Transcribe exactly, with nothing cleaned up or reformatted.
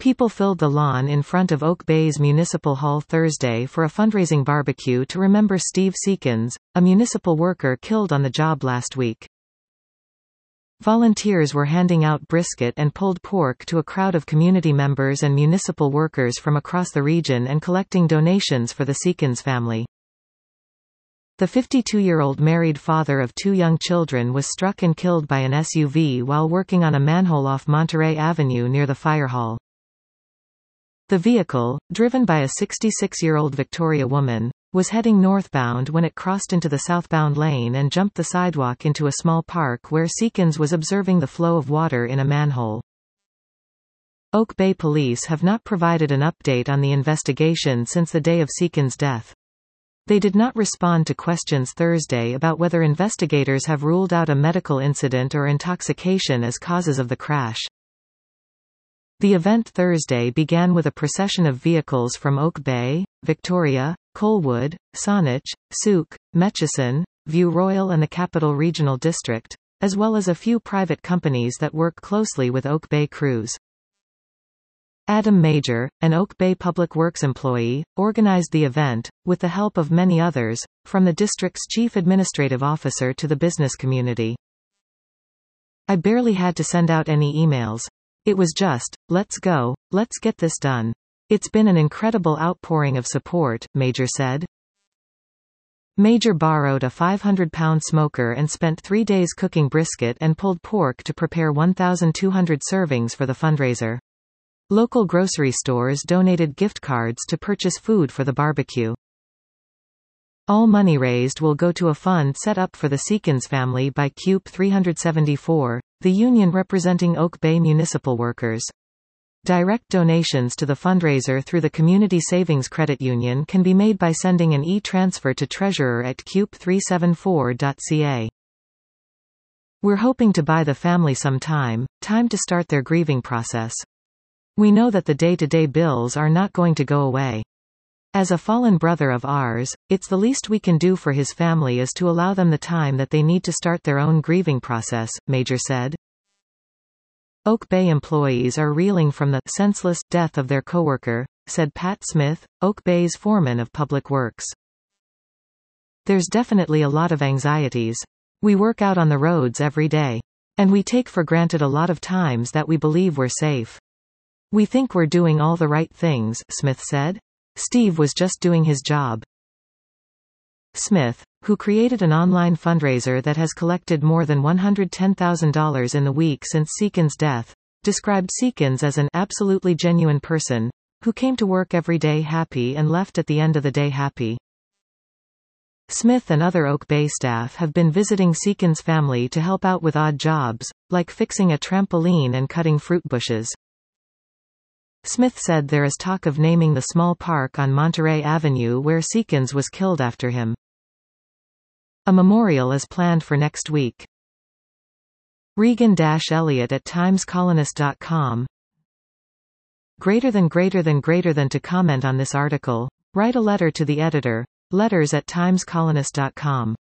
People filled the lawn in front of Oak Bay's Municipal Hall Thursday for a fundraising barbecue to remember Steve Seekins, a municipal worker killed on the job last week. Volunteers were handing out brisket and pulled pork to a crowd of community members and municipal workers from across the region and collecting donations for the Seekins family. The fifty-two-year-old married father of two young children was struck and killed by an S U V while working on a manhole off Monterey Avenue near the fire hall. The vehicle, driven by a sixty-six-year-old Victoria woman, was heading northbound when it crossed into the southbound lane and jumped the sidewalk into a small park where Seekins was observing the flow of water in a manhole. Oak Bay police have not provided an update on the investigation since the day of Seekins' death. They did not respond to questions Thursday about whether investigators have ruled out a medical incident or intoxication as causes of the crash. The event Thursday began with a procession of vehicles from Oak Bay, Victoria, Colwood, Saanich, Souk, Murchison, View Royal and the Capital Regional District, as well as a few private companies that work closely with Oak Bay crews. Adam Major, an Oak Bay Public Works employee, organized the event, with the help of many others, from the district's chief administrative officer to the business community. "I barely had to send out any emails. It was just, let's go, let's get this done. It's been an incredible outpouring of support," Major said. Major borrowed a five hundred pound smoker and spent three days cooking brisket and pulled pork to prepare one thousand two hundred servings for the fundraiser. Local grocery stores donated gift cards to purchase food for the barbecue. All money raised will go to a fund set up for the Seekins family by C U P three seventy-four, the union representing Oak Bay municipal workers. Direct donations to the fundraiser through the Community Savings Credit Union can be made by sending an e-transfer to treasurer at C U P three seventy-four dot C A. "We're hoping to buy the family some time, time to start their grieving process. We know that the day-to-day bills are not going to go away. As a fallen brother of ours, it's the least we can do for his family is to allow them the time that they need to start their own grieving process," Major said. Oak Bay employees are reeling from the senseless death of their coworker, said Pat Smith, Oak Bay's foreman of public works. "There's definitely a lot of anxieties. We work out on the roads every day. And we take for granted a lot of times that we believe we're safe. We think we're doing all the right things," Smith said. "Steve was just doing his job." Smith, who created an online fundraiser that has collected more than one hundred ten thousand dollars in the week since Seekins' death, described Seekins as an absolutely genuine person, who came to work every day happy and left at the end of the day happy. Smith and other Oak Bay staff have been visiting Seekins' family to help out with odd jobs, like fixing a trampoline and cutting fruit bushes. Smith said there is talk of naming the small park on Monterey Avenue where Seekins was killed after him. A memorial is planned for next week. Regan-Elliott at times colonist dot com. Greater than greater than greater than to comment on this article, write a letter to the editor, letters at times colonist dot com.